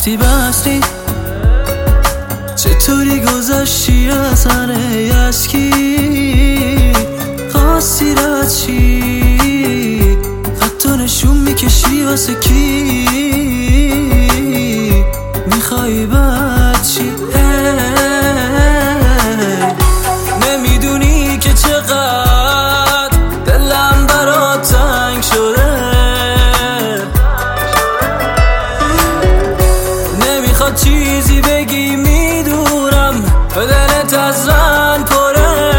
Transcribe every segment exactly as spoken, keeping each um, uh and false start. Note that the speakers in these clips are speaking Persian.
رفتی بستی چطوری گذشتی از هنه یسکی خواستی رد چی حتی نشون میکشی واسه کی میخوای بد چی نمیدونی که چقدر دلم برات تنگ شده نمیخواد چیزی بگی میدونم به دلت از رنگ پره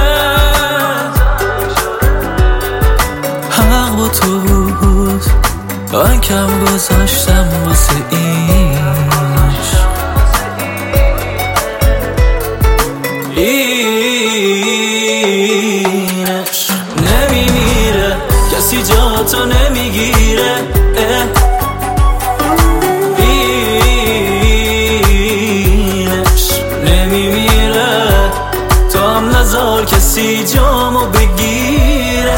حق با تو بود من کم گذاشتم واسه اینش اینش نمیمیره کسی جا تو نمیگیره نذار کسی جامو بگیره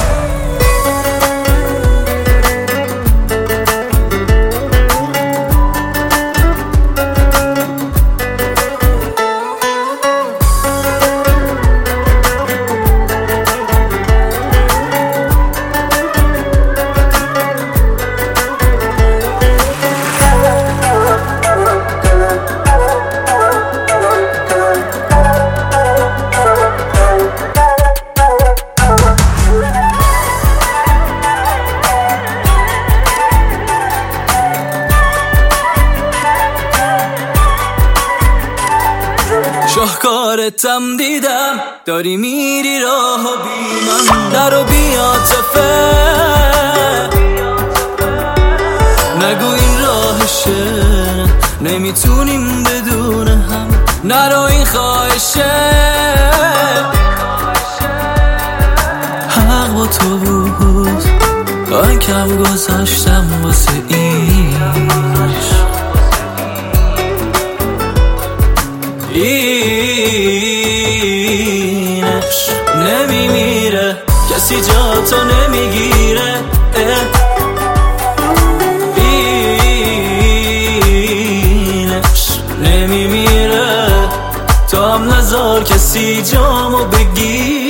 شاهکارتم دیدم داری میری راه و بی من نرو بی عاطفه نگو این راهشه نمیتونیم بدون هم نرو این خواهشه حق با تو بود من کم گذاشتم واسه اینش اینش نمیمیره کسی جا تو نمیگیره اینش نمیمیره تو هم نذار کسی جامو بگیره